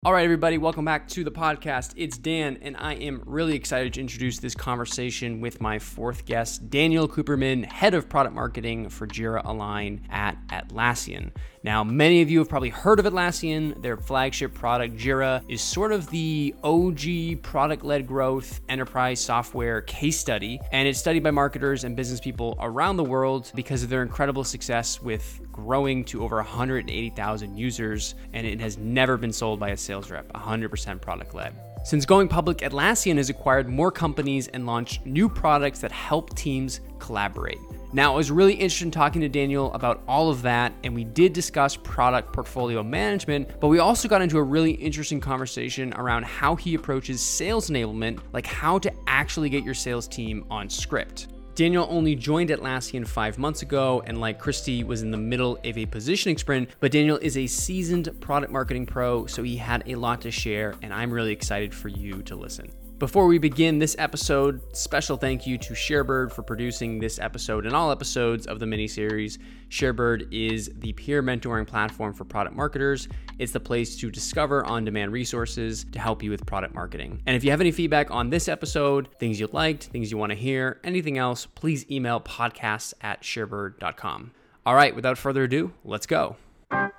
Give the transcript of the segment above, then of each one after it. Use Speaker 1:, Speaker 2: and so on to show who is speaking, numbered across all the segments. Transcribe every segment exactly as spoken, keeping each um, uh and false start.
Speaker 1: All right, everybody, welcome back to the podcast. It's Dan, and I am really excited to introduce this conversation with my fourth guest, Daniel Cooperman, Head of Product Marketing for Jira Align at Atlassian. Now, many of you have probably heard of Atlassian. Their flagship product, Jira, is sort of the O G product-led growth enterprise software case study, and it's studied by marketers and business people around the world because of their incredible success with growing to over one hundred eighty thousand users, and it has never been sold by a sales rep, one hundred percent product-led. Since going public, Atlassian has acquired more companies and launched new products that help teams collaborate. Now, it was really interesting talking to Daniel about all of that, and we did discuss product portfolio management, but we also got into a really interesting conversation around how he approaches sales enablement, like how to actually get your sales team on script. Daniel only joined Atlassian five months ago, and like Christy, was in the middle of a positioning sprint, but Daniel is a seasoned product marketing pro, so he had a lot to share, and I'm really excited for you to listen. Before we begin this episode, special thank you to ShareBird for producing this episode and all episodes of the mini-series. ShareBird is the peer mentoring platform for product marketers. It's the place to discover on-demand resources to help you with product marketing. And if you have any feedback on this episode, things you liked, things you want to hear, anything else, please email podcasts at sharebird dot com. All right, without further ado, let's go.
Speaker 2: That's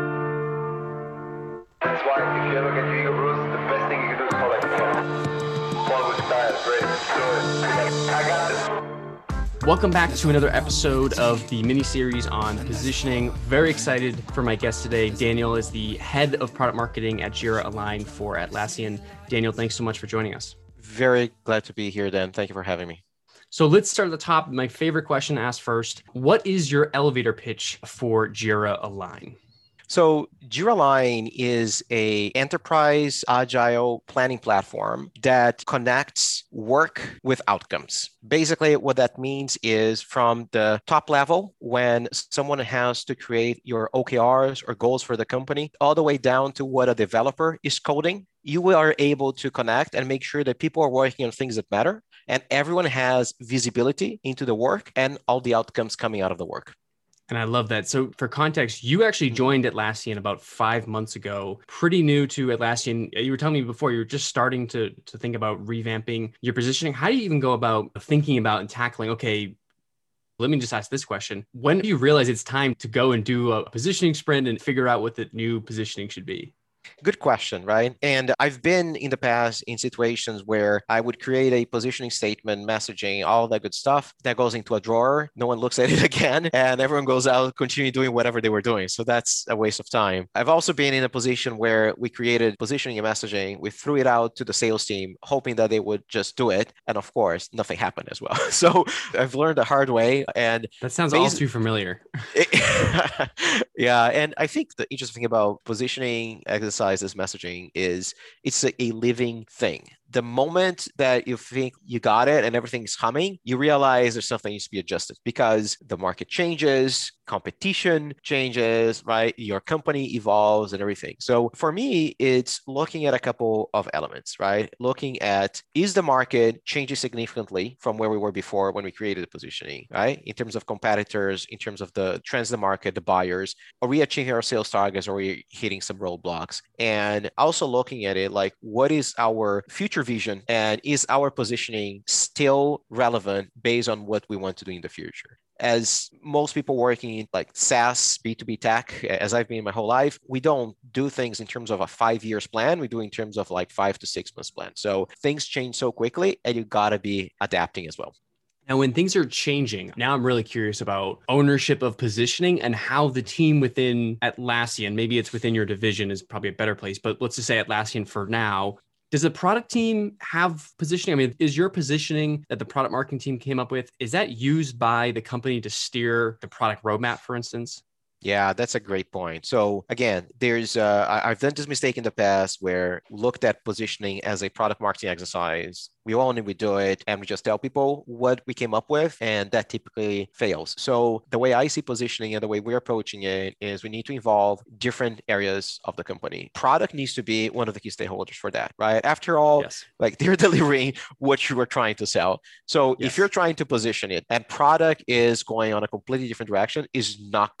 Speaker 2: why if you ever get your ego bruised, the best thing you can do is call like a cat. Fall with style, great, do it. I got this.
Speaker 1: Welcome back to another episode of the mini-series on positioning. Very excited for my guest today. Daniel is the head of product marketing at Jira Align for Atlassian. Daniel, thanks so much for joining us.
Speaker 3: Very glad to be here, Dan. Thank you for having me.
Speaker 1: So let's start at the top. My favorite question to ask first. What is your elevator pitch for Jira Align?
Speaker 3: So Jira Align is a enterprise agile planning platform that connects work with outcomes. Basically, what that means is from the top level, when someone has to create your O K Rs or goals for the company, all the way down to what a developer is coding, you are able to connect and make sure that people are working on things that matter, and everyone has visibility into the work and all the outcomes coming out of the work.
Speaker 1: And I love that. So for context, you actually joined Atlassian about five months ago, pretty new to Atlassian. You were telling me before you were just starting to, to think about revamping your positioning. How do you even go about thinking about and tackling, okay, let me just ask this question. When do you realize it's time to go and do a positioning sprint and figure out what the new positioning should be?
Speaker 3: Good question, right? And I've been in the past in situations where I would create a positioning statement, messaging, all that good stuff that goes into a drawer. No one looks at it again, and everyone goes out, continue doing whatever they were doing. So that's a waste of time. I've also been in a position where we created positioning and messaging. We threw it out to the sales team, hoping that they would just do it. And of course, nothing happened as well. So I've learned the hard way. And
Speaker 1: that sounds all too familiar.
Speaker 3: Yeah. And I think the interesting thing about positioning exercise this messaging is it's a, a living thing. The moment that you think you got it and everything's humming, you realize there's something that needs to be adjusted because the market changes, competition changes, right? Your company evolves and everything. So for me, it's looking at a couple of elements, right? Looking at, is the market changing significantly from where we were before when we created the positioning, right? In terms of competitors, in terms of the trends in the market, the buyers, are we achieving our sales targets or are we hitting some roadblocks? And also looking at it like, what is our future vision and is our positioning still relevant based on what we want to do in the future? As most people working in like SaaS, B two B tech, as I've been my whole life, we don't do things in terms of a five years plan. We do in terms of like five to six months plan. So things change so quickly and you gotta be adapting as well.
Speaker 1: Now, when things are changing, now I'm really curious about ownership of positioning and how the team within Atlassian, maybe it's within your division is probably a better place, but let's just say Atlassian for now. Does the product team have positioning? I mean, is your positioning that the product marketing team came up with, is that used by the company to steer the product roadmap, for instance?
Speaker 3: Yeah, that's a great point. So again, there's uh, I, I've done this mistake in the past where looked at positioning as a product marketing exercise. We only we do it and we just tell people what we came up with, and that typically fails. So the way I see positioning and the way we're approaching it is we need to involve different areas of the company. Product needs to be one of the key stakeholders for that, right? After all,
Speaker 1: yes. like
Speaker 3: they're delivering what you were trying to sell. So yes. if you're trying to position it and product is going on a completely different direction, is not going to work.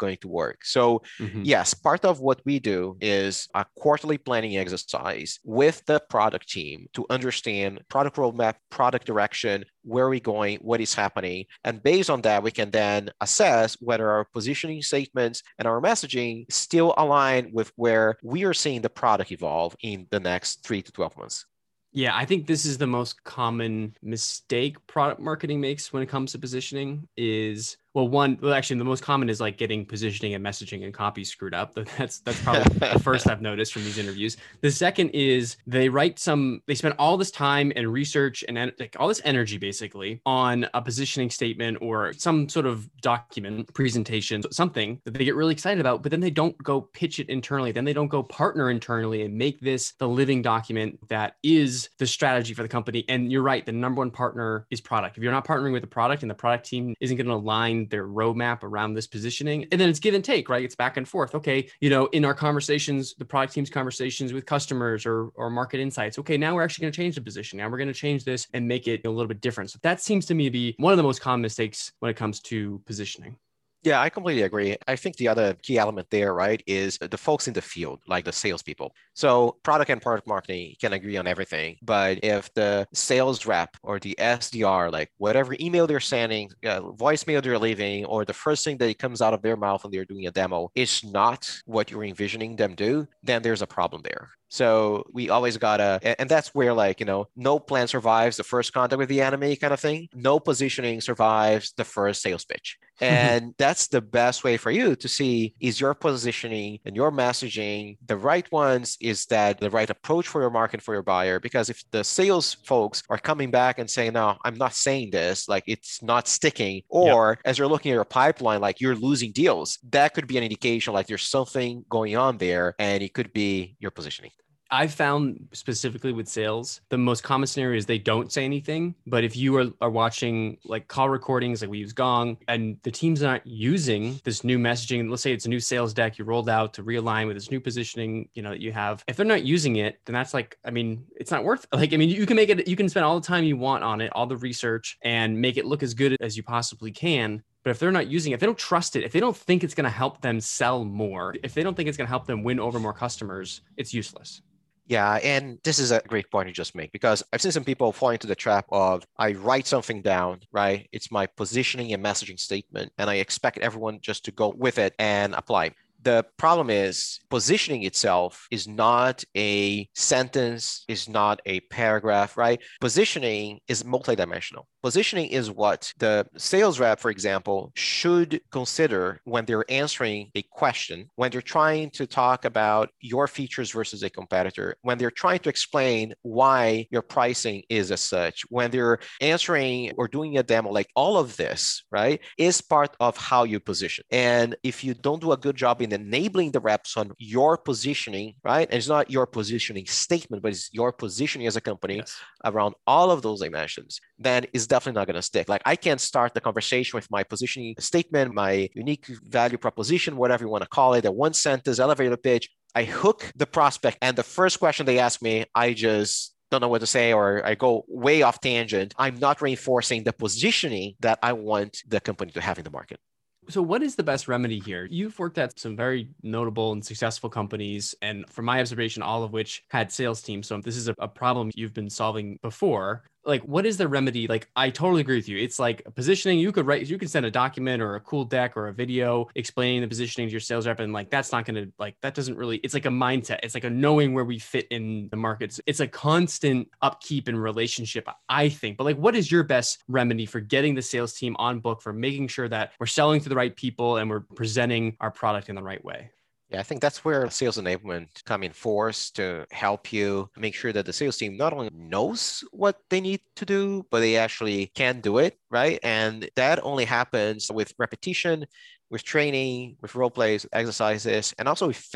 Speaker 3: work. So
Speaker 1: Mhm.
Speaker 3: yes, part of what we do is a quarterly planning exercise with the product team to understand product roadmap, product direction, where are we going, what is happening. And based on that, we can then assess whether our positioning statements and our messaging still align with where we are seeing the product evolve in the next three to twelve months.
Speaker 1: Yeah, I think this is the most common mistake product marketing makes when it comes to positioning is, well, one, well, actually the most common is like getting positioning and messaging and copy screwed up. That's that's probably the first I've noticed from these interviews. The second is they write some, they spend all this time and research and en- like all this energy basically on a positioning statement or some sort of document, presentation, something that they get really excited about, but then they don't go pitch it internally. Then they don't go partner internally and make this the living document that is the strategy for the company. And you're right, the number one partner is product. If you're not partnering with the product and the product team isn't going to align their roadmap around this positioning, and then it's give and take, right? It's back and forth. Okay, you know, in our conversations, the product team's conversations with customers or, or market insights, okay, now we're actually going to change the position. Now we're going to change this and make it a little bit different. So that seems to me to be one of the most common mistakes when it comes to positioning.
Speaker 3: Yeah, I completely agree. I think the other key element there, right, is the folks in the field, like the salespeople. So product and product marketing can agree on everything, but if the sales rep or the S D R, like whatever email they're sending, uh, voicemail they're leaving, or the first thing that comes out of their mouth when they're doing a demo is not what you're envisioning them do, then there's a problem there. So we always gotta, and that's where like, you know, no plan survives the first contact with the enemy kind of thing. No positioning survives the first sales pitch. And that's the best way for you to see, is your positioning and your messaging the right ones? Is that the right approach for your market, for your buyer? Because if the sales folks are coming back and saying, no, I'm not saying this, like it's not sticking, or yep. as you're looking at your pipeline, like you're losing deals, that could be an indication like there's something going on there, and it could be your positioning.
Speaker 1: I've found specifically with sales, the most common scenario is they don't say anything. But if you are, are watching like call recordings, like we use Gong, and the team's not using this new messaging, let's say it's a new sales deck you rolled out to realign with this new positioning, you know, that you have. If they're not using it, then that's like, I mean, it's not worth it. Like, I mean, you can make it, you can spend all the time you want on it, all the research, and make it look as good as you possibly can. But if they're not using it, if they don't trust it, if they don't think it's going to help them sell more, if they don't think it's going to help them win over more customers, it's useless.
Speaker 3: Yeah, and this is a great point you just make, because I've seen some people fall into the trap of, I write something down, right? It's my positioning and messaging statement, and I expect everyone just to go with it and apply. The problem is positioning itself is not a sentence, is not a paragraph, right? Positioning is multidimensional. Positioning is what the sales rep, for example, should consider when they're answering a question, when they're trying to talk about your features versus a competitor, when they're trying to explain why your pricing is as such, when they're answering or doing a demo, like all of this, right, is part of how you position. And if you don't do a good job in enabling the reps on your positioning, right, and it's not your positioning statement, but it's your positioning as a company yes. around all of those dimensions, then it's definitely not going to stick. Like I can't start the conversation with my positioning statement, my unique value proposition, whatever you want to call it, a one sentence elevator pitch. I hook the prospect, and the first question they ask me, I just don't know what to say, or I go way off tangent. I'm not reinforcing the positioning that I want the company to have in the market.
Speaker 1: So what is the best remedy here? You've worked at some very notable and successful companies, and from my observation, all of which had sales teams. So this is a, a problem you've been solving before. Like, what is the remedy? Like, I totally agree with you. It's like positioning. You could write, you could send a document or a cool deck or a video explaining the positioning to your sales rep. And like, that's not going to like, that doesn't really, it's like a mindset. It's like a knowing where we fit in the markets. It's a constant upkeep and relationship, I think. But like, what is your best remedy for getting the sales team on book, for making sure that we're selling to the right people and we're presenting our product in the right way?
Speaker 3: Yeah, I think that's where sales enablement come in force to help you make sure that the sales team not only knows what they need to do, but they actually can do it, right? And that only happens with repetition, with training, with role plays, exercises, and also with failing,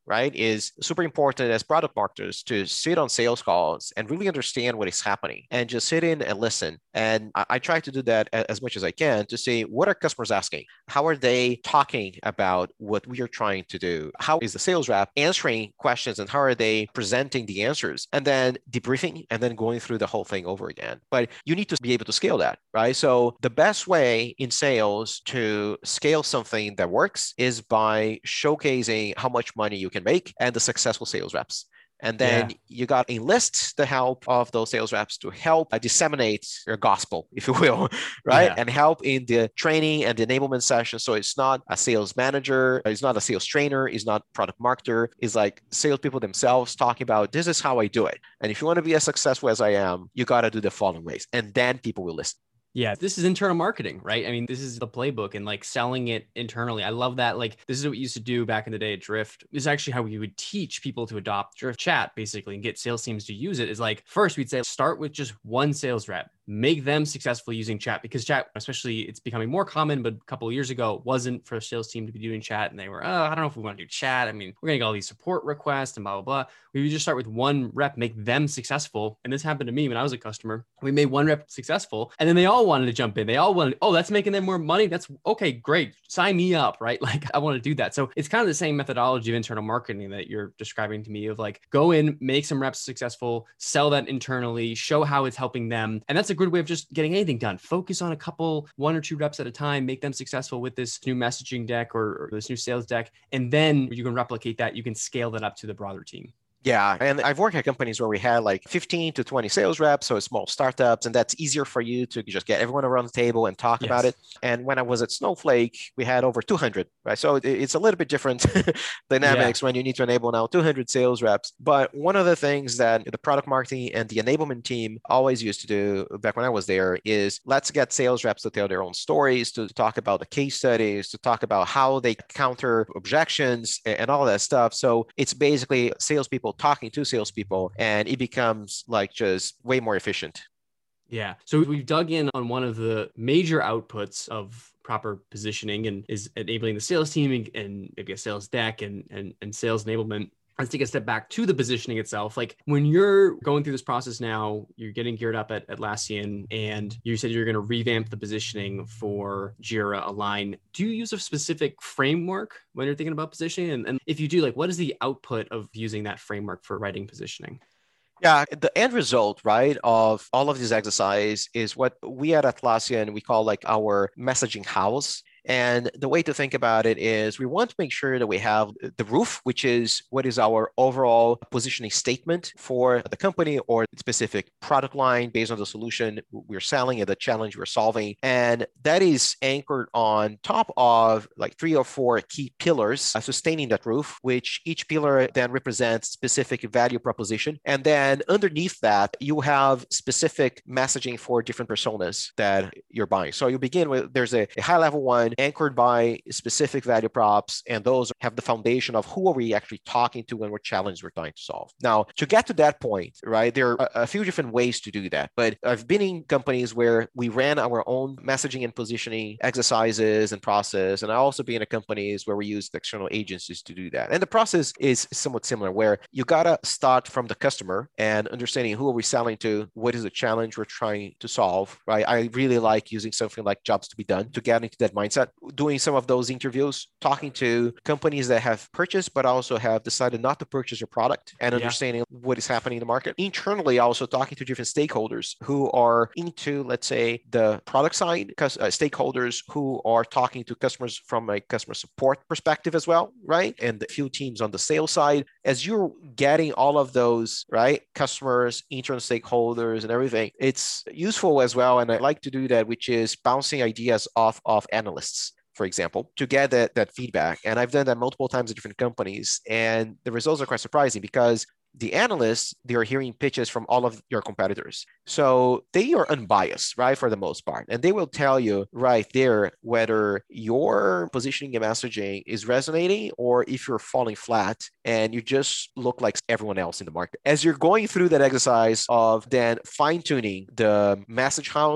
Speaker 3: right, is super important as product marketers to sit on sales calls and really understand what is happening and just sit in and listen. And I, I try to do that as much as I can to see what are customers asking? How are they talking about what we are trying to do? How is the sales rep answering questions and how are they presenting the answers? And then debriefing and then going through the whole thing over again. But you need to be able to scale that, right? So the best way in sales to scale something that works is by showcasing how much money you can make and the successful sales reps. And then yeah. you got to enlist the help of those sales reps to help uh, disseminate your gospel, if you will, right? Yeah. And help in the training and the enablement session. So it's not a sales manager, it's not a sales trainer, it's not product marketer. It's like salespeople themselves talking about, this is how I do it. And if you want to be as successful as I am, you got to do the following ways. And then people will listen.
Speaker 1: Yeah, this is internal marketing, right? I mean, this is the playbook and like selling it internally. I love that. Like, this is what we used to do back in the day at Drift. This is actually how we would teach people to adopt Drift Chat, basically, and get sales teams to use it. Is like, first we'd say, start with just one sales rep, make them successful using chat, because chat, especially, it's becoming more common, but a couple of years ago, it wasn't for a sales team to be doing chat. And they were, oh, I don't know if we want to do chat. I mean, we're going to get all these support requests and blah, blah, blah. We would just start with one rep, make them successful. And this happened to me when I was a customer. We made one rep successful, and then they all wanted to jump in. They all wanted, oh, that's making them more money. That's okay, great. Sign me up, right? Like, I want to do that. So it's kind of the same methodology of internal marketing that you're describing to me, of like, go in, make some reps successful, sell that internally, show how it's helping them. And that's a good way of just getting anything done. Focus on a couple, one or two reps at a time, make them successful with this new messaging deck or, or this new sales deck. And then you can replicate that. You can scale that up to the broader team.
Speaker 3: Yeah. And I've worked at companies where we had like fifteen to twenty sales reps, so small startups, and that's easier for you to just get everyone around the table and talk yes. about it. And when I was at Snowflake, we had over two hundred, right? So it's a little bit different dynamics yeah. when you need to enable now two hundred sales reps. But one of the things that the product marketing and the enablement team always used to do back when I was there is, let's get sales reps to tell their own stories, to talk about the case studies, to talk about how they counter objections and all that stuff. So it's basically salespeople talking to salespeople, and it becomes like just way more efficient.
Speaker 1: Yeah. So we've dug in on one of the major outputs of proper positioning, and is enabling the sales team and, and maybe a sales deck and, and, and sales enablement. Let's take a step back to the positioning itself. Like, when you're going through this process now, you're getting geared up at Atlassian, and you said you're going to revamp the positioning for Jira Align. Do you use a specific framework when you're thinking about positioning? And, and if you do, like, what is the output of using that framework for writing positioning?
Speaker 3: Yeah, the end result, right, of all of this exercise is what we at Atlassian, we call like our messaging house. And the way to think about it is, we want to make sure that we have the roof, which is what is our overall positioning statement for the company or specific product line based on the solution we're selling and the challenge we're solving. And that is anchored on top of like three or four key pillars uh, sustaining that roof, which each pillar then represents specific value proposition. And then underneath that, you have specific messaging for different personas that you're buying. So you begin with, there's a, a high level one anchored by specific value props, and those have the foundation of who are we actually talking to and what challenge we're trying to solve. Now, to get to that point, right, there are a, a few different ways to do that, but I've been in companies where we ran our own messaging and positioning exercises and process, and I also been in companies where we used external agencies to do that. And the process is somewhat similar, where you gotta start from the customer and understanding who are we selling to, what is the challenge we're trying to solve, right? I really like using something like Jobs to be Done to get into that mindset. Doing some of those interviews, talking to companies that have purchased, but also have decided not to purchase your product, and understanding yeah. what is happening in the market. Internally, also talking to different stakeholders who are into, let's say, the product side, because uh, stakeholders who are talking to customers from a customer support perspective as well, right? And a few teams on the sales side. As you're getting all of those, right, customers, internal stakeholders, and everything, it's useful as well. And I like to do that, which is bouncing ideas off of analysts, for example, to get that, that feedback. And I've done that multiple times at different companies. And the results are quite surprising, because the analysts, they are hearing pitches from all of your competitors. So they are unbiased, right, for the most part. And they will tell you right there whether your positioning and messaging is resonating or if you're falling flat and you just look like everyone else in the market. As you're going through that exercise of then fine-tuning the message house that I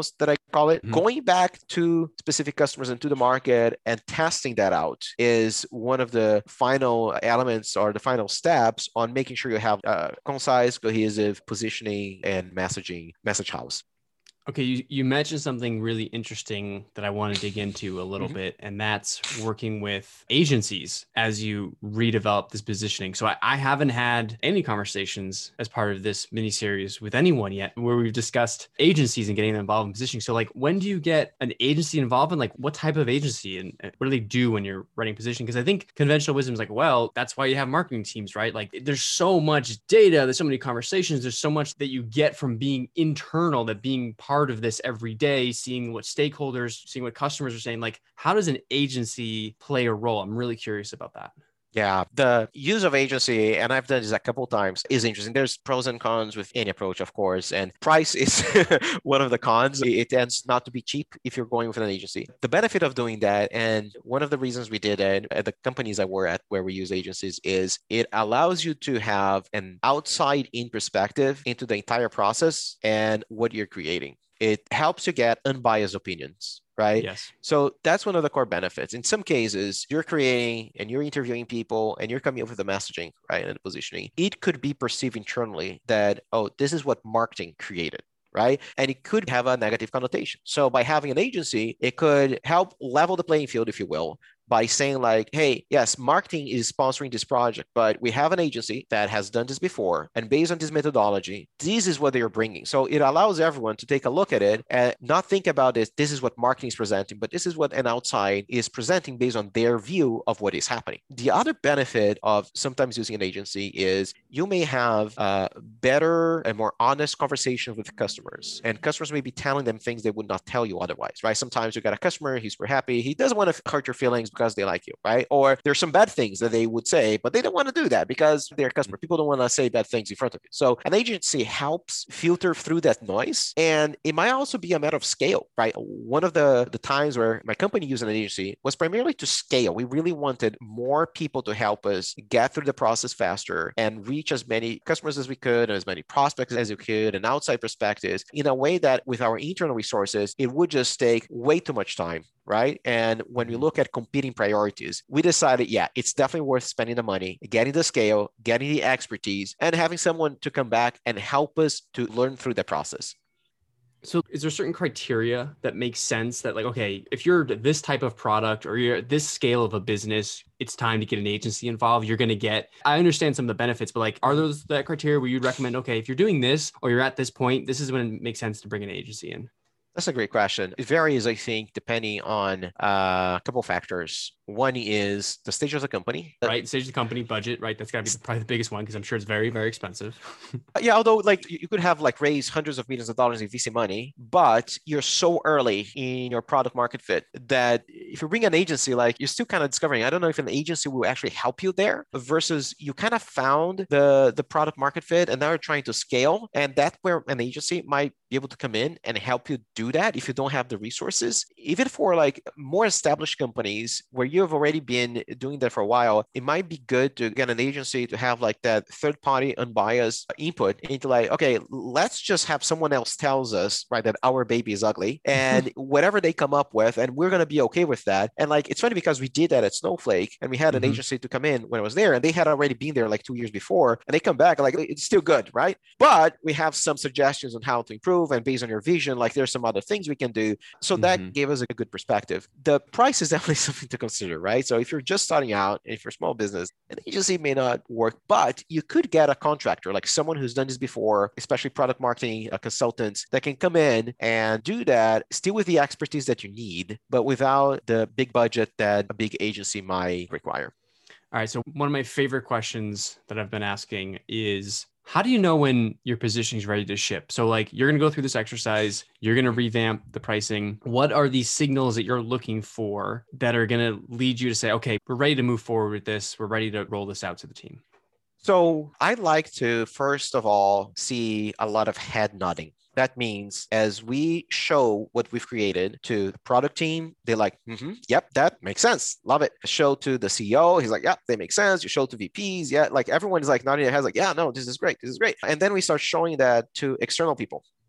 Speaker 3: call it.
Speaker 1: Mhm.
Speaker 3: Going back to specific customers and to the market and testing that out is one of the final elements or the final steps on making sure you have uh, concise, cohesive positioning and messaging message house.
Speaker 1: Okay, you, you mentioned something really interesting that I want to dig into a little
Speaker 3: Mhm.
Speaker 1: bit, and that's working with agencies as you redevelop this positioning. So I, I haven't had any conversations as part of this miniseries with anyone yet where we've discussed agencies and getting them involved in positioning. So like, when do you get an agency involved in, like, what type of agency and what do they do when you're writing positioning? Because I think conventional wisdom is like, well, that's why you have marketing teams, right? Like there's so much data, there's so many conversations, there's so much that you get from being internal, that being part of this every day, seeing what stakeholders, seeing what customers are saying. Like, how does an agency play a role? I'm really curious about that.
Speaker 3: Yeah, the use of agency, and I've done this a couple of times, is interesting. There's pros and cons with any approach, of course, and price is one of the cons. It tends not to be cheap if you're going with an agency. The benefit of doing that, and one of the reasons we did it at the companies I were at where we use agencies, is it allows you to have an outside-in perspective into the entire process and what you're creating. It helps you get unbiased opinions, right?
Speaker 1: Yes.
Speaker 3: So that's one of the core benefits. In some cases, you're creating and you're interviewing people and you're coming up with the messaging, right, and the positioning. It could be perceived internally that, oh, this is what marketing created, right? And it could have a negative connotation. So by having an agency, it could help level the playing field, if you will, by saying like, hey, yes, marketing is sponsoring this project, but we have an agency that has done this before. And based on this methodology, this is what they are bringing. So it allows everyone to take a look at it and not think about this, this is what marketing is presenting, but this is what an outside is presenting based on their view of what is happening. The other benefit of sometimes using an agency is you may have a better and more honest conversation with customers. And customers may be telling them things they would not tell you otherwise, right? Sometimes you got a customer, he's super happy, he doesn't want to hurt your feelings because they like you, right? Or there's some bad things that they would say, but they don't want to do that because they're a customer. People don't want to say bad things in front of you. So an agency helps filter through that noise. And it might also be a matter of scale, right? One of the, the times where my company used an agency was primarily to scale. We really wanted more people to help us get through the process faster and reach as many customers as we could, and as many prospects as we could, and outside perspectives in a way that with our internal resources, it would just take way too much time, right? And when we look at competing priorities, we decided, yeah, it's definitely worth spending the money, getting the scale, getting the expertise, and having someone to come back and help us to learn through the process.
Speaker 1: So is there certain criteria that makes sense that like, okay, if you're this type of product or you're at this scale of a business, it's time to get an agency involved? You're going to get, I understand some of the benefits, but like, are those that criteria where you'd recommend, okay, if you're doing this or you're at this point, this is when it makes sense to bring an agency in?
Speaker 3: That's a great question. It varies, I think, depending on uh, a couple of factors. One is the stage of the company.
Speaker 1: Right. Stage of the company, budget, right? That's got to be probably the biggest one because I'm sure it's very, very expensive.
Speaker 3: Yeah, although like you could have like raised hundreds of millions of dollars in V C money, but you're so early in your product market fit that if you bring an agency, like you're still kind of discovering, I don't know if an agency will actually help you there versus you kind of found the, the product market fit and now you're trying to scale. And that's where an agency might be able to come in and help you do that if you don't have the resources. Even for like more established companies where you have already been doing that for a while, it might be good to get an agency to have like that third party unbiased input into like, okay, let's just have someone else tells us, right, that our baby is ugly and whatever they come up with, and we're going to be okay with that. And like, it's funny because we did that at Snowflake and we had an mm-hmm. agency to come in when I was there and they had already been there like two years before and they come back and like, it's still good, right? But we have some suggestions on how to improve and based on your vision, like there's some other things we can do. So mm-hmm. that gave us a good perspective. The price is definitely something to consider, right? So if you're just starting out, and if you're a small business, an agency may not work, but you could get a contractor, like someone who's done this before, especially product marketing, a consultant that can come in and do that, still with the expertise that you need, but without the big budget that a big agency might require.
Speaker 1: All right. So one of my favorite questions that I've been asking is, how do you know when your positioning is ready to ship? So like you're going to go through this exercise, you're going to revamp the pricing. What are these signals that you're looking for that are going to lead you to say, okay, we're ready to move forward with this. We're ready to roll this out to the team?
Speaker 3: So I'd like to, first of all, see a lot of head nodding. That means as we show what we've created to the product team, they're like, mm-hmm, yep, that makes sense. Love it. Show to the C E O. He's like, yeah, they make sense. You show to V Ps. Yeah. Like everyone is like nodding their heads like, yeah, no, this is great. This is great. And then we start showing that to external people.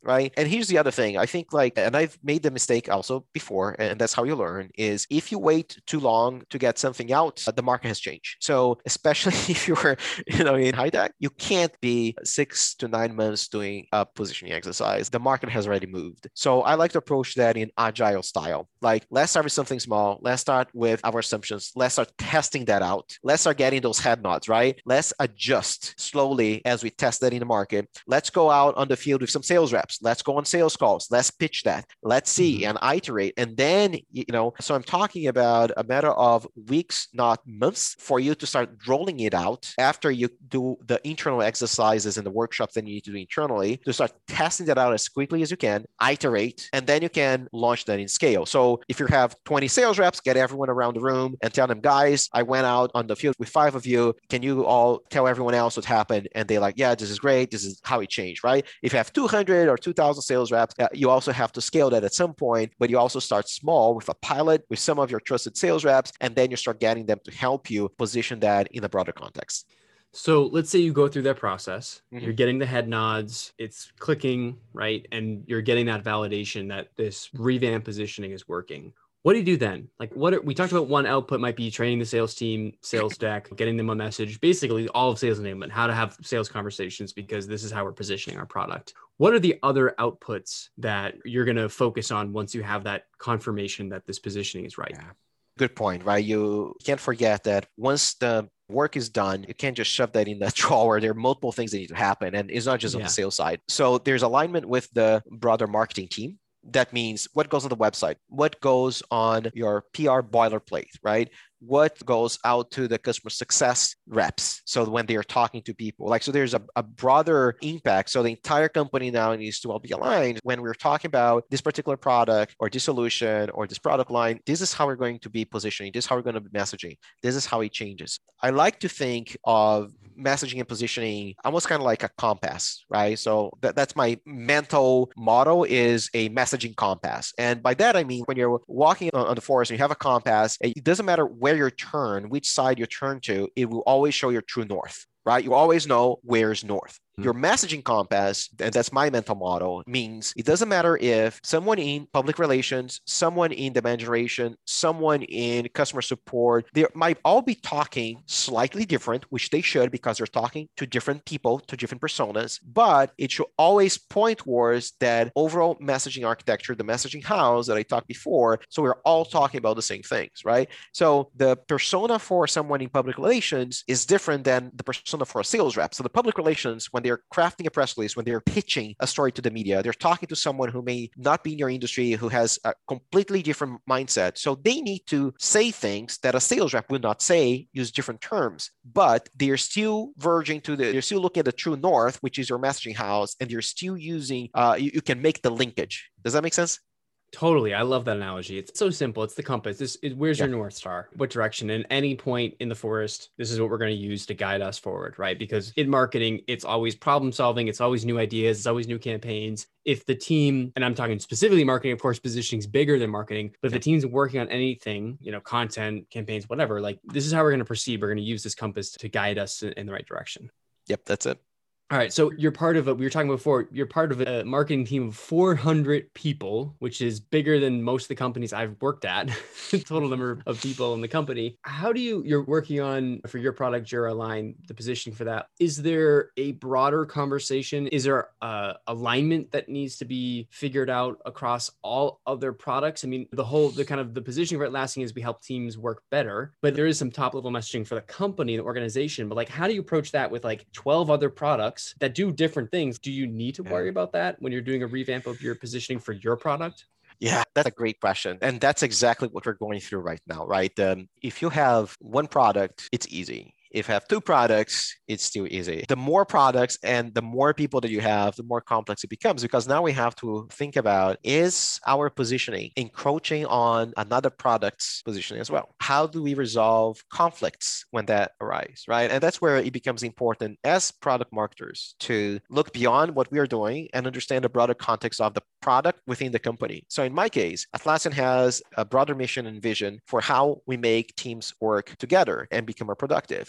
Speaker 3: right? And here's the other thing. I think like, and I've made the mistake also before, and that's how you learn, is if you wait too long to get something out, the market has changed. So especially if you're, you know, in high tech, you can't be six to nine months doing a positioning exercise. The market has already moved. So I like to approach that in agile style. Like, let's start with something small. Let's start with our assumptions. Let's start testing that out. Let's start getting those head nods, right? Let's adjust slowly as we test that in the market. Let's go out on the field with some sales reps. Let's go on sales calls. Let's pitch that. Let's see mm-hmm. and iterate. And then, you know, so I'm talking about a matter of weeks, not months, for you to start rolling it out after you do the internal exercises and the workshops that you need to do internally, to start testing that out as quickly as you can, iterate, and then you can launch that in scale. So if you have twenty sales reps, get everyone around the room and tell them, guys, I went out on the field with five of you. Can you all tell everyone else what happened? And they're like, yeah, this is great. This is how it changed, right? If you have two hundred or two thousand sales reps, uh, you also have to scale that at some point, but you also start small with a pilot with some of your trusted sales reps, and then you start getting them to help you position that in a broader context.
Speaker 1: So let's say you go through that process,
Speaker 3: mm-hmm.
Speaker 1: you're getting the head nods, it's clicking, right? And you're getting that validation that this revamp positioning is working. What do you do then? Like, what are, we talked about one output might be training the sales team, sales deck, getting them a message, basically all of sales enablement, how to have sales conversations, because this is how we're positioning our product. What are the other outputs that you're going to focus on once you have that confirmation that this positioning is right?
Speaker 3: Yeah. Good point, right? You can't forget that once the work is done, you can't just shove that in the drawer. There are multiple things that need to happen, and it's not just on yeah. the sales side. So there's alignment with the broader marketing team. That means what goes on the website, what goes on your P R boilerplate, right? What goes out to the customer success reps. So when they are talking to people, like, so there's a, a broader impact. So the entire company now needs to all be aligned. When we're talking about this particular product or this solution or this product line, this is how we're going to be positioning. This is how we're going to be messaging. This is how it changes. I like to think of messaging and positioning almost kind of like a compass, right? So that, that's my mental model, is a messaging compass. And by that, I mean, when you're walking on, on the forest and you have a compass, it doesn't matter where you turn, which side you turn to, it will always show your true north, right? You always know where's north. Your messaging compass, and that's my mental model, means it doesn't matter if someone in public relations, someone in demand generation, someone in customer support, they might all be talking slightly different, which they should, because they're talking to different people, to different personas, but it should always point towards that overall messaging architecture, the messaging house that I talked before. So we're all talking about the same things, right? So the persona for someone in public relations is different than the persona for a sales rep. So the public relations, when they they're crafting a press release, when they're pitching a story to the media, they're talking to someone who may not be in your industry, who has a completely different mindset. So they need to say things that a sales rep would not say, use different terms, but they're still verging to the, they're still looking at the true north, which is your messaging house, and they're still using, uh, you, you can make the linkage. Does that make sense?
Speaker 1: Totally. I love that analogy. It's so simple. It's the compass. This is, where's
Speaker 3: yeah.
Speaker 1: your North Star? What direction? And any point in the forest, this is what we're going to use to guide us forward, right? Because in marketing, it's always problem solving. It's always new ideas. It's always new campaigns. If the team, and I'm talking specifically marketing, of course, positioning is bigger than marketing, but if the team's working on anything, you know, content, campaigns, whatever, like this is how we're going to proceed. We're going to use this compass to guide us in the right direction.
Speaker 3: Yep. That's it.
Speaker 1: All right. So you're part of a, we were talking before, you're part of a marketing team of four hundred people, which is bigger than most of the companies I've worked at, total number of people in the company. How do you, you're working on for your product, Jira Align, the positioning for that. Is there a broader conversation? Is there a alignment that needs to be figured out across all other products? I mean, the whole, the kind of the positioning of Atlassian is we help teams work better, but there is some top level messaging for the company, the organization, but like, how do you approach that with like twelve other products that do different things? Do you need to worry yeah. about that when you're doing a revamp of your positioning for your product?
Speaker 3: Yeah, that's a great question. And that's exactly what we're going through right now, right? Um, if you have one product, it's easy. If you have two products, it's still easy. The more products and the more people that you have, the more complex it becomes, because now we have to think about, is our positioning encroaching on another product's positioning as well? How do we resolve conflicts when that arises, right? And that's where it becomes important as product marketers to look beyond what we are doing and understand the broader context of the product within the company. So in my case, Atlassian has a broader mission and vision for how we make teams work together and become more productive.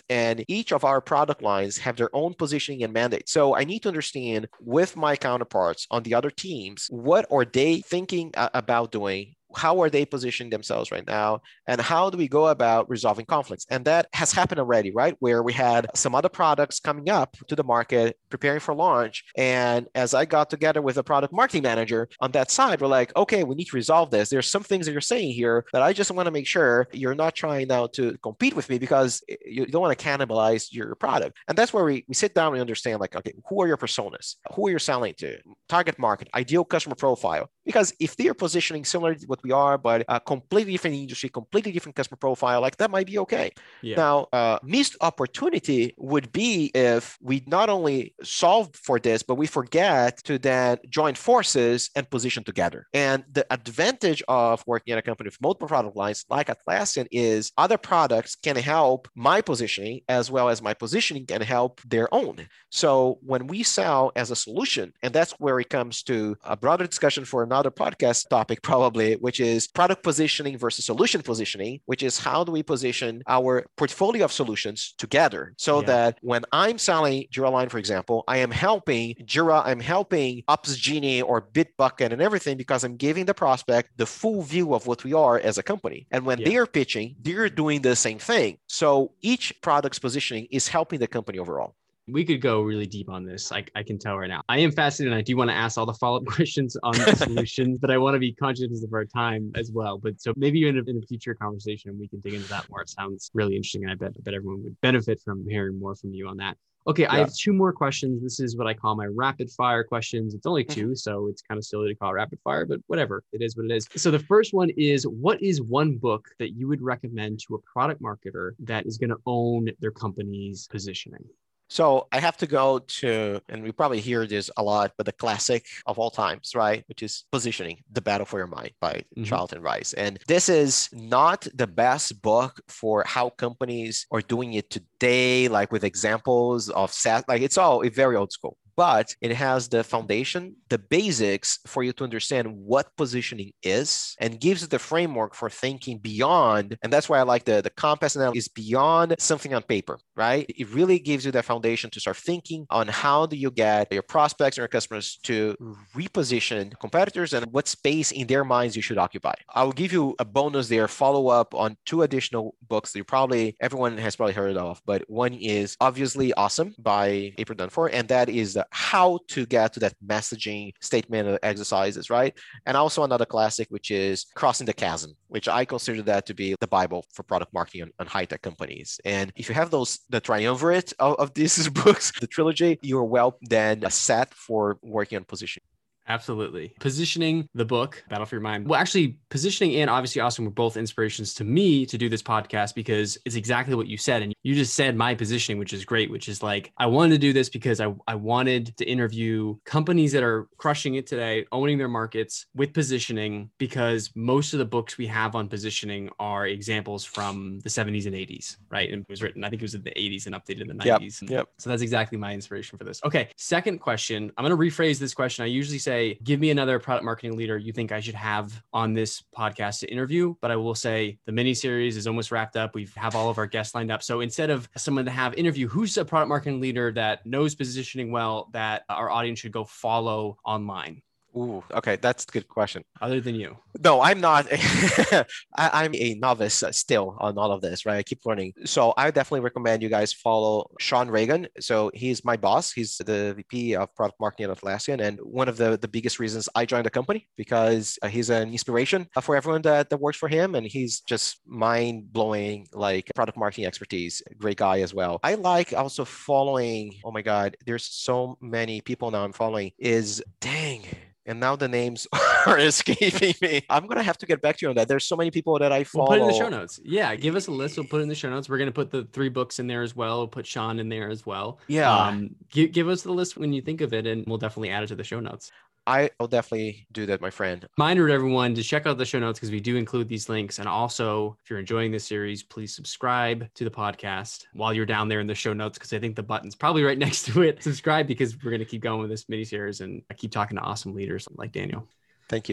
Speaker 3: and each of our product lines have their own positioning and mandate. So I need to understand with my counterparts on the other teams, what are they thinking uh, about doing? How are they positioning themselves right now? And how do we go about resolving conflicts? And that has happened already, right? Where we had some other products coming up to the market, preparing for launch. And as I got together with a product marketing manager on that side, we're like, okay, we need to resolve this. There's some things that you're saying here that I just want to make sure you're not trying now to compete with me because you don't want to cannibalize your product. And that's where we, we sit down and understand like, okay, who are your personas? Who are you selling to? Target market, ideal customer profile. Because if they are positioning similar to what we are, but a completely different industry, completely different customer profile, like that might be okay. Yeah. Now, uh, missed opportunity would be if we not only solve for this, but we forget to then join forces and position together. And the advantage of working at a company with multiple product lines like Atlassian is other products can help my positioning as well as my positioning can help their own. So when we sell as a solution, and that's where it comes to a broader discussion for another podcast topic probably, which is product positioning versus solution positioning, which is how do we position our portfolio of solutions together so yeah. that when I'm selling Jira Align, for example, I am helping Jira, I'm helping Opsgenie or Bitbucket and everything because I'm giving the prospect the full view of what we are as a company. And when yeah. they are pitching, they're doing the same thing. So each product's positioning is helping the company overall.
Speaker 1: We could go really deep on this. I, I can tell right now. I am fascinated. And I do want to ask all the follow-up questions on the solutions, but I want to be conscious of our time as well. But so maybe in a, in a future conversation, we can dig into that more. It sounds really interesting. And I bet, I bet everyone would benefit from hearing more from you on that. Okay, yeah. I have two more questions. This is what I call my rapid fire questions. It's only two, so it's kind of silly to call it rapid fire, but whatever. It is what it is. So the first one is, what is one book that you would recommend to a product marketer that is going to own their company's positioning?
Speaker 3: So I have to go to, and we probably hear this a lot, but the classic of all times, right? Which is Positioning, The Battle for Your Mind by mm-hmm. Charlton Rice. And this is not the best book for how companies are doing it today, like with examples of SaaS, like it's all very old school. But it has the foundation, the basics for you to understand what positioning is and gives you the framework for thinking beyond. And that's why I like the, the compass analogy is beyond something on paper, right? It really gives you that foundation to start thinking on how do you get your prospects and your customers to reposition competitors and what space in their minds you should occupy. I'll give you a bonus there, follow up on two additional books that you probably, everyone has probably heard of, but one is obviously Awesome by April Dunford, and that is the how to get to that messaging statement exercises, right? And also another classic, which is Crossing the Chasm, which I consider that to be the Bible for product marketing on, on high-tech companies. And if you have those, the triumvirate of, of these books, the trilogy, you're well then set for working on positioning.
Speaker 1: Absolutely. Positioning, the book, Battle for Your Mind. Well, actually, Positioning and obviously Awesome were both inspirations to me to do this podcast because it's exactly what you said. And you just said my positioning, which is great, which is like, I wanted to do this because I, I wanted to interview companies that are crushing it today, owning their markets with positioning, because most of the books we have on positioning are examples from the seventies and eighties, right? And it was written, I think it was in the eighties and updated in the nineties.
Speaker 3: Yep. Yep.
Speaker 1: So that's exactly my inspiration for this. Okay. Second question. I'm going to rephrase this question. I usually say, give me another product marketing leader you think I should have on this podcast to interview. But I will say the mini series is almost wrapped up. We have all of our guests lined up. So instead of someone to have interview, who's a product marketing leader that knows positioning well, that our audience should go follow online?
Speaker 3: Ooh, okay. That's a good question.
Speaker 1: Other than you.
Speaker 3: No, I'm not. I, I'm a novice still on all of this, right? I keep learning. So I definitely recommend you guys follow Sean Reagan. So he's my boss. He's the V P of product marketing at Atlassian. And one of the, the biggest reasons I joined the company because he's an inspiration for everyone that, that works for him. And he's just mind blowing, like product marketing expertise. Great guy as well. I like also following, oh my God, there's so many people now I'm following is dang. And now the names are escaping me. I'm going to have to get back to you on that. There's so many people that I follow.
Speaker 1: We'll put it in the show notes. Yeah, give us a list. We'll put it in the show notes. We're going to put the three books in there as well. We'll put Sean in there as well.
Speaker 3: Yeah.
Speaker 1: Um, give, give us the list when you think of it, and we'll definitely add it to the show notes.
Speaker 3: I'll definitely do that, my friend.
Speaker 1: Reminder to everyone to check out the show notes because we do include these links. And also, if you're enjoying this series, please subscribe to the podcast while you're down there in the show notes because I think the button's probably right next to it. Subscribe because we're going to keep going with this mini series and I keep talking to awesome leaders like Daniel.
Speaker 3: Thank you.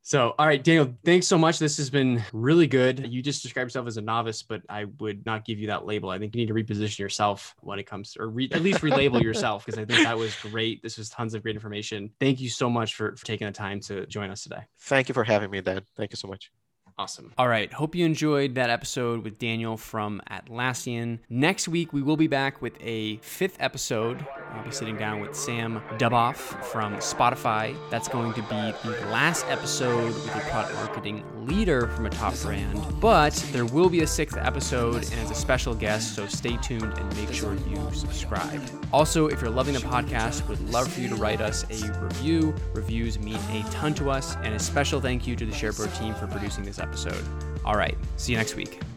Speaker 1: So, all right, Daniel, thanks so much. This has been really good. You just described yourself as a novice, but I would not give you that label. I think you need to reposition yourself when it comes to, or re, at least relabel yourself, because I think that was great. This was tons of great information. Thank you so much for, for taking the time to join us today.
Speaker 3: Thank you for having me, Dan. Thank you so much.
Speaker 1: Awesome. All right. Hope you enjoyed that episode with Daniel from Atlassian. Next week, we will be back with a fifth episode. I'll be sitting down with Sam Duboff from Spotify. That's going to be the last episode with a product marketing leader from a top brand. But there will be a sixth episode and as a special guest, so stay tuned and make sure you subscribe. Also, if you're loving the podcast, we'd love for you to write us a review. Reviews mean a ton to us. And a special thank you to the SharePro team for producing this episode. All right. See you next week.